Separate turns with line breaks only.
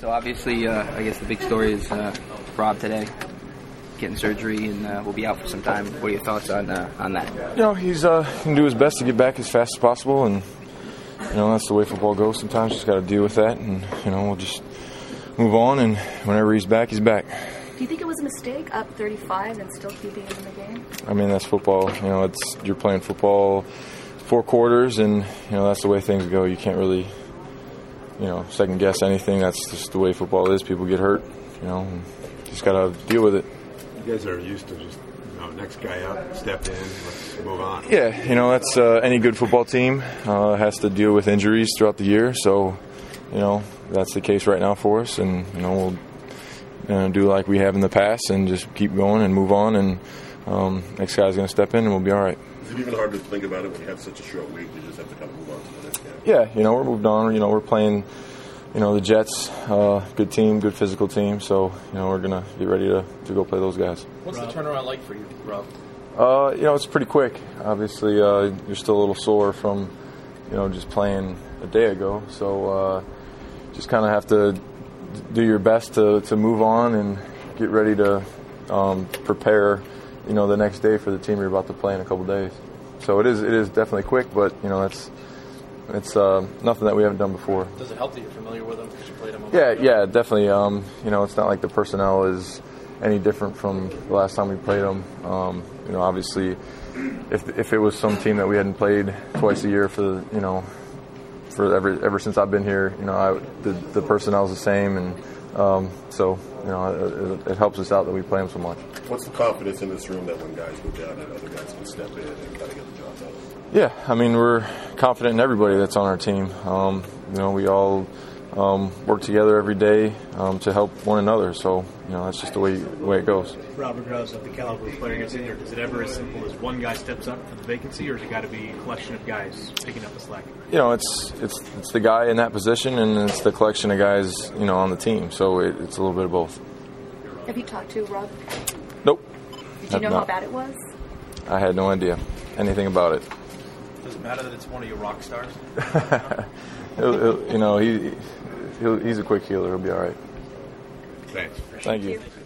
So obviously, I guess the big story is Rob today getting surgery and will be out for some time. What are your thoughts on that?
You know, he's going to do his best to get back as fast as possible, and you know that's the way football goes. Sometimes you just got to deal with that, and you know we'll just move on. And whenever he's back, he's back.
Do you think it was a mistake up 35 and still keeping him in the game?
I mean, that's football. You know, you're playing football 4 quarters, and you know that's the way things go. You can't really, you know, second guess anything. That's just the way football is. People get hurt. You know, and just got to deal with it.
You guys are used to just, you know, next guy up, step in, let's move on.
Yeah, you know, that's any good football team has to deal with injuries throughout the year. So, you know, that's the case right now for us. And, you know, we'll do like we have in the past and just keep going and move on. And next guy's going to step in and we'll be all right.
Is it even hard to think about it when you have such a short week? You just have to kind of move on to the next game.
Yeah, you know, we're moved on. You know, we're playing, you know, the Jets, good team, good physical team. So, you know, we're going to get ready to go play those guys.
What's the turnaround like for you, Rob?
You know, it's pretty quick. Obviously, you're still a little sore from, you know, just playing a day ago. So, just kind of have to do your best to move on and get ready to prepare, you know, the next day for the team you're about to play in a couple days. So it is definitely quick, but you know, it's nothing that we haven't done before.
Does it help that you're familiar with them because you played them?
Yeah, definitely. You know, it's not like the personnel is any different from the last time we played them. You know, obviously, if it was some team that we hadn't played twice a year for ever since I've been here, you know, the personnel is the same, and so you know, it helps us out that we play them so much.
What's the confidence in this room that when guys go down, that other guys can step in and kind of get the job done?
Yeah, I mean, we're confident in everybody that's on our team. You know, we all work together every day to help one another. So, you know, that's just the way it goes.
Rob, regardless of the caliber of player gets in there, is it ever as simple as one guy steps up for the vacancy, or has it got to be a collection of guys picking up the slack?
You know, it's the guy in that position, and it's the collection of guys, you know, on the team. So it's a little bit of both.
Have you talked to Rob?
Nope.
Did you know how bad it was?
I had no idea anything about it.
Does it matter that it's one of your rock stars?
You know, he's a quick healer. He'll be all right.
Thanks.
Thank you.